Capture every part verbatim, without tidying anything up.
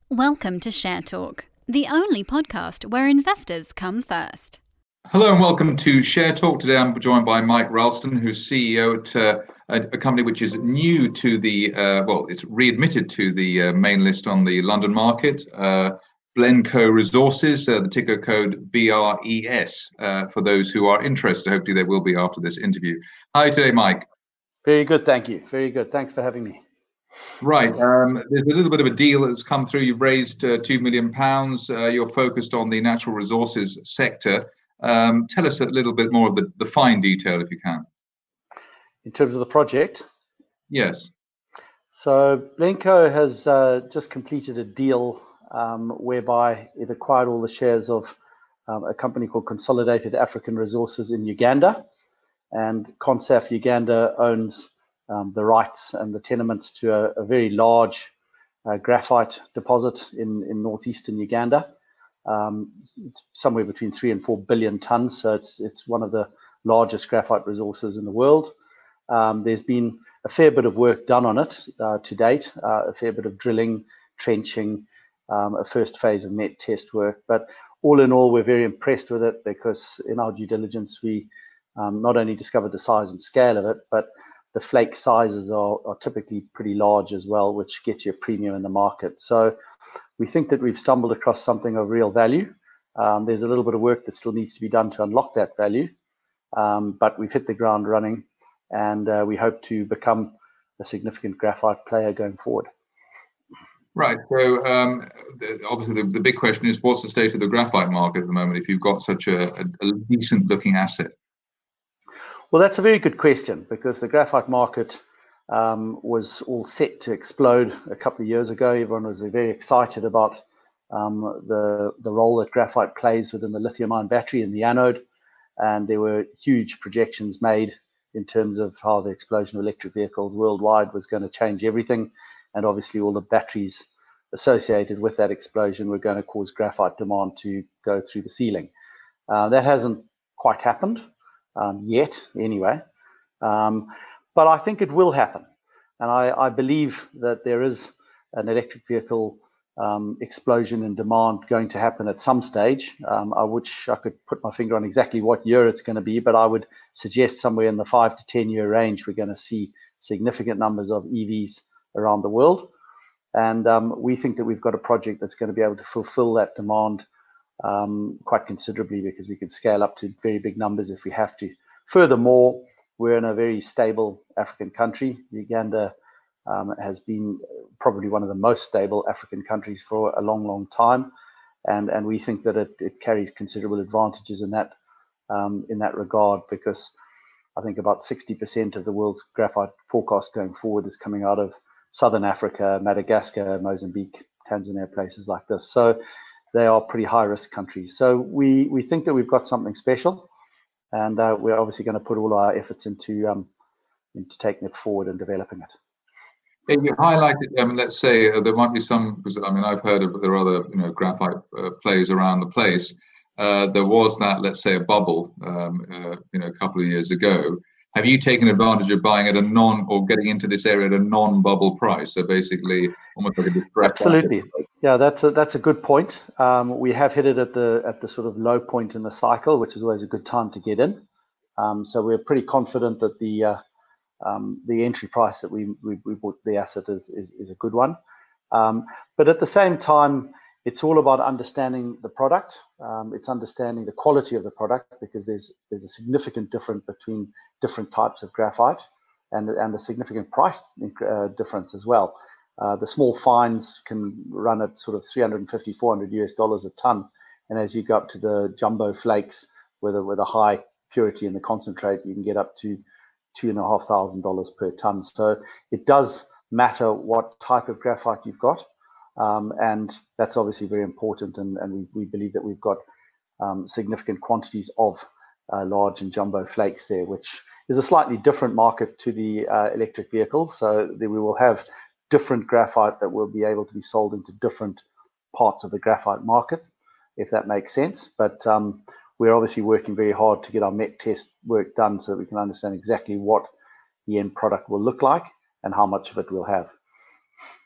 Welcome to Share Talk, the only podcast where investors come first. Hello and welcome to Share Talk. Today I'm joined by Mike Ralston, who's C E O at uh, a, a company which is new to the, uh, well, it's readmitted to the uh, main list on the London market, uh, Blencoe Resources, uh, the ticker code B R E S, uh, for those who are interested. Hopefully they will be after this interview. Hi today, Mike. Very good, thank you. Very good. Thanks for having me. Right. Um, there's a little bit of a deal that's come through. You've raised uh, two million pounds. Uh, you're focused on the natural resources sector. Um, tell us a little bit more of the, the fine detail, if you can. In terms of the project? Yes. So Blencoe has uh, just completed a deal um, whereby it acquired all the shares of um, a company called Consolidated African Resources in Uganda. And CONSAF Uganda owns um, the rights and the tenements to a, a very large uh, graphite deposit in, in northeastern Uganda. Um, it's somewhere between three and four billion tons, so it's it's one of the largest graphite resources in the world. Um, there's been a fair bit of work done on it uh, to date, uh, a fair bit of drilling, trenching, um, a first phase of met test work. But all in all, we're very impressed with it because in our due diligence, we um, not only discovered the size and scale of it, but the flake sizes are, are typically pretty large as well, which gets you a premium in the market. So we think that we've stumbled across something of real value. Um, there's a little bit of work that still needs to be done to unlock that value, um, but we've hit the ground running, and uh, we hope to become a significant graphite player going forward. Right. So um, the, obviously the, the big question is, what's the state of the graphite market at the moment if you've got such a, a, a decent-looking asset? Well, that's a very good question, because the graphite market um, was all set to explode a couple of years ago. Everyone was very excited about um, the, the role that graphite plays within the lithium-ion battery in the anode. And there were huge projections made in terms of how the explosion of electric vehicles worldwide was going to change everything. And obviously all the batteries associated with that explosion were going to cause graphite demand to go through the ceiling. Uh, that hasn't quite happened. Um, yet, anyway, um, but I think it will happen, and I, I believe that there is an electric vehicle um, explosion in demand going to happen at some stage. Um, I wish I could put my finger on exactly what year it's going to be, but I would suggest somewhere in the five to ten year range we're going to see significant numbers of E Vs around the world, and um, we think that we've got a project that's going to be able to fulfill that demand Um, quite considerably, because we can scale up to very big numbers if we have to. Furthermore, we're in a very stable African country. Uganda um, has been probably one of the most stable African countries for a long, long time, and and we think that it, it carries considerable advantages in that um, in that regard, because I think about sixty percent of the world's graphite forecast going forward is coming out of Southern Africa, Madagascar, Mozambique, Tanzania, places like this. So they are pretty high-risk countries. So we, we think that we've got something special, and uh, we're obviously going to put all our efforts into um, into taking it forward and developing it. Yeah, you highlighted, I mean, let's say uh, there might be some, because I mean, I've heard of there are other, you know, graphite uh, plays around the place. Uh, there was that, let's say, a bubble, um, uh, you know, a couple of years ago. Have you taken advantage of buying at a non, or getting into this area at a non-bubble price? So basically, almost like a distressed. Absolutely, yeah, that's a that's a good point. Um, we have hit it at the at the sort of low point in the cycle, which is always a good time to get in. Um, so we're pretty confident that the uh, um, the entry price that we, we we bought the asset is is, is a good one. Um, but at the same time, it's all about understanding the product. Um, it's understanding the quality of the product, because there's there's a significant difference between different types of graphite, and and a significant price uh, difference as well. Uh, the small fines can run at sort of three hundred fifty, four hundred U S dollars a ton, and as you go up to the jumbo flakes with a with a high purity in the concentrate, you can get up to two and a half thousand dollars per ton. So it does matter what type of graphite you've got. Um, and that's obviously very important, and, and we, we believe that we've got um, significant quantities of uh, large and jumbo flakes there, which is a slightly different market to the uh, electric vehicles. So we will have different graphite that will be able to be sold into different parts of the graphite market, if that makes sense. But um, we're obviously working very hard to get our met test work done so that we can understand exactly what the end product will look like and how much of it we'll have.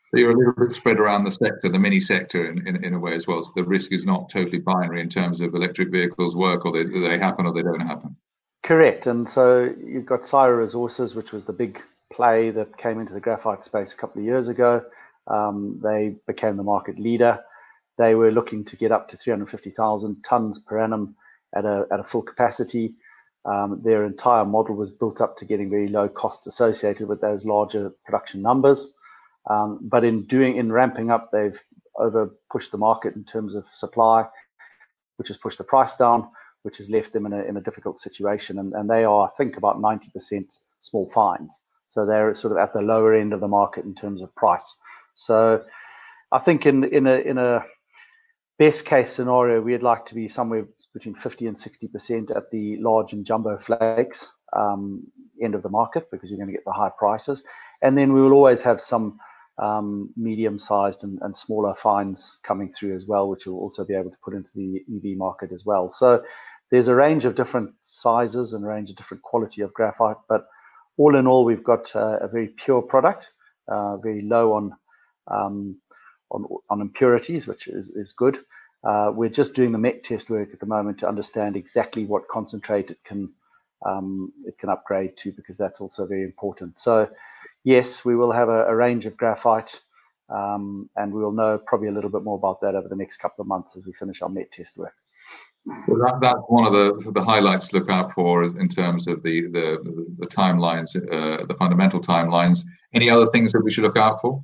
So you're a little bit spread around the sector, the mini sector in, in, in a way as well. So the risk is not totally binary in terms of electric vehicles work, or they, they happen or they don't happen. Correct. And so you've got Syrah Resources, which was the big play that came into the graphite space a couple of years ago. Um, they became the market leader. They were looking to get up to three hundred fifty thousand tons per annum at a, at a full capacity. Um, their entire model was built up to getting very low costs associated with those larger production numbers. Um, but in doing, in ramping up, they've over pushed the market in terms of supply, which has pushed the price down, which has left them in a, in a difficult situation. And, and they are, I think, about ninety percent small fines. So they're sort of at the lower end of the market in terms of price. So I think in, in a, in a best case scenario, we'd like to be somewhere between fifty and sixty percent at the large and jumbo flakes um, end of the market, because you're going to get the high prices. And then we will always have some um, medium-sized and, and smaller fines coming through as well, which we'll also be able to put into the E V market as well. So there's a range of different sizes and a range of different quality of graphite, but all in all, we've got uh, a very pure product, uh, very low on, um, on on impurities, which is, is good. Uh, we're just doing the MET test work at the moment to understand exactly what concentrate it can um, it can upgrade to, because that's also very important. So yes, we will have a, a range of graphite, um, and we will know probably a little bit more about that over the next couple of months as we finish our MET test work. Well, that, that's one of the the highlights to look out for in terms of the the, the timelines, uh, the fundamental timelines. Any other things that we should look out for?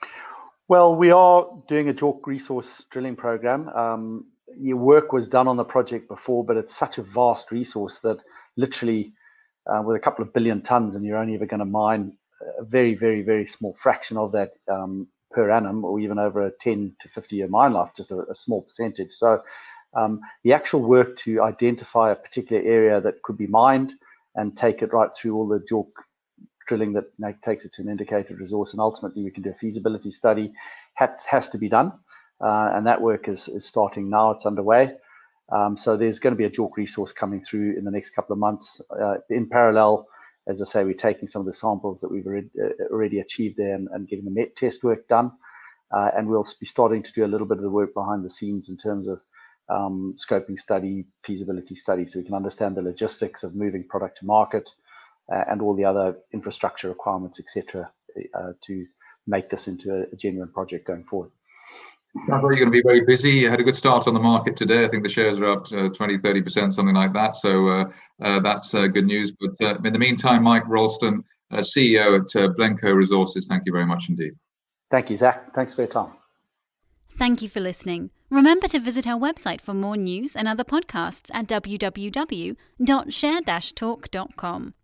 Well, we are doing a JORC resource drilling program. Um, your work was done on the project before, but it's such a vast resource that literally uh, with a couple of billion tons, and you're only ever going to mine a very, very, very small fraction of that um, per annum, or even over a ten to fifty year mine life, just a, a small percentage. So um, the actual work to identify a particular area that could be mined and take it right through all the JORC drilling that takes it to an indicated resource, and ultimately we can do a feasibility study, has, has to be done. Uh, and that work is, is starting now, it's underway. Um, so there's going to be a JORC resource coming through in the next couple of months. Uh, in parallel, as I say, we're taking some of the samples that we've already, uh, already achieved there and, and getting the MET test work done. Uh, and we'll be starting to do a little bit of the work behind the scenes in terms of um, scoping study, feasibility study, so we can understand the logistics of moving product to market, Uh, and all the other infrastructure requirements, et cetera, uh, to make this into a, a genuine project going forward. Sounds like you're going to be very busy. You had a good start on the market today. I think the shares are up uh, twenty, thirty percent, something like that. So uh, uh, that's uh, good news. But uh, in the meantime, Mike Ralston, uh, C E O at uh, Blencoe Resources, thank you very much indeed. Thank you, Zach. Thanks for your time. Thank you for listening. Remember to visit our website for more news and other podcasts at w w w dot share dash talk dot com.